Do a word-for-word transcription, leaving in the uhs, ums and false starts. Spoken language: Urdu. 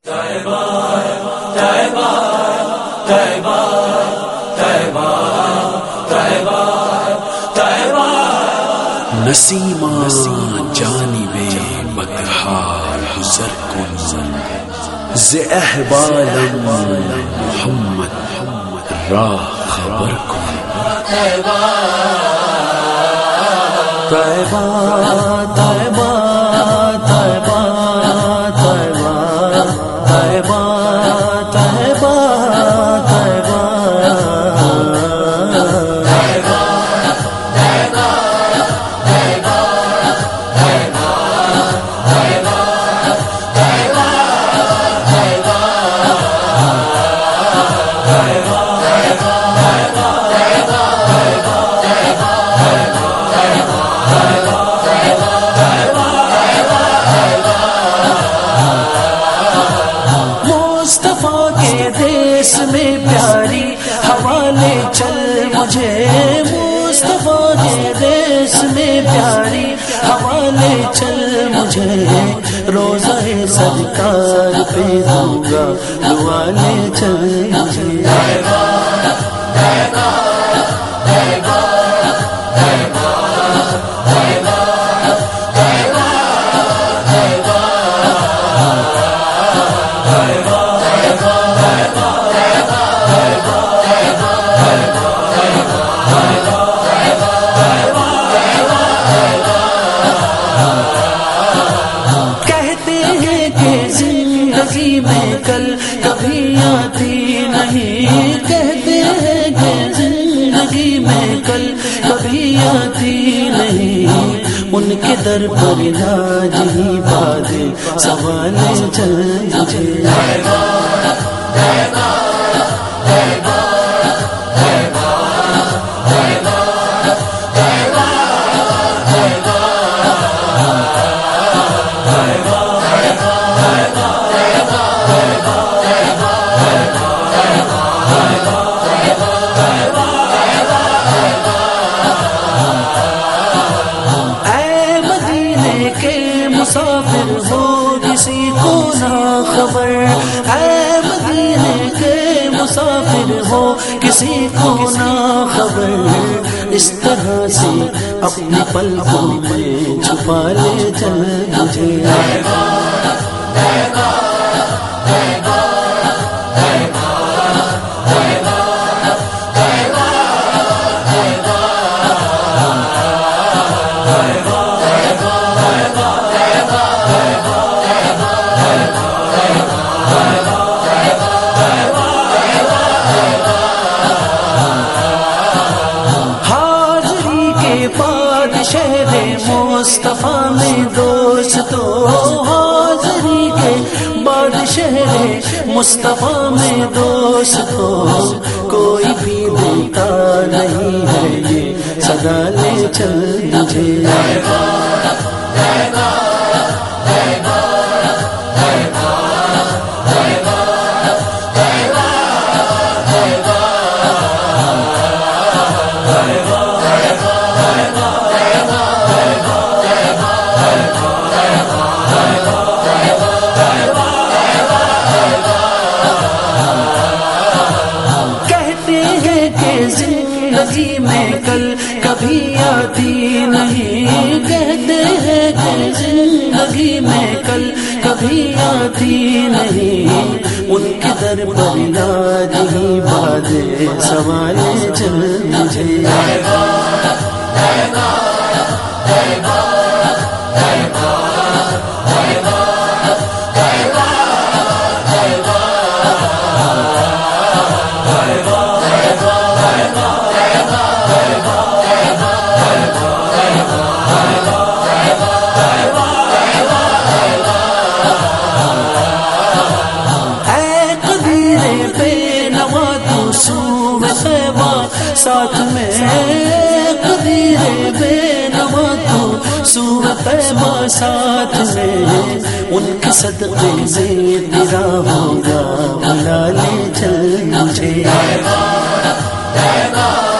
طیبہ طیبہ طیبہ طیبہ طیبہ طیبہ نسیماں جانب بطحا گزر کن ز احوالم محمد راہ خبر کن طیبہ طیبہ طیبہ طیبہ طیبہ طیبہ طیبہ میں پیاری حوالے چل مجھے مصطفیٰ کے دیس میں پیاری حوالے چل مجھے روزہ سرکار پہ دوں گا حوالے چل مجھے میں کل کبھی آتی نہیں کہتے ہیں کہ زندگی میں کل کبھی آتی نہیں ان کے در پر علاج ہی باد سوال چل مجھے مسافر ہو کسی کو نہ خبر اے مدینے کے مسافر ہو کسی کو نہ خبر اس طرح سے اپنے پلکوں میں چھپا لے چل مجھے شہر مصطفیٰ میں دوستو حاضری کے بعد شہر مصطفیٰ میں دوستو کوئی بھی دیتا نہیں ہے یہ صدا لے چل مجھے زندگی میں کل کبھی آتی نہیں کہتے ہیں کہ زندگی میں کل کبھی آتی نہیں ان کے در پر علاج ہی باد سوال چل مجھے ساتھ میں قدیر بے نوا تو سور پیما ساتھ میں ان کے صدقے میں تیرا ہوگا بلا لے چل مجھے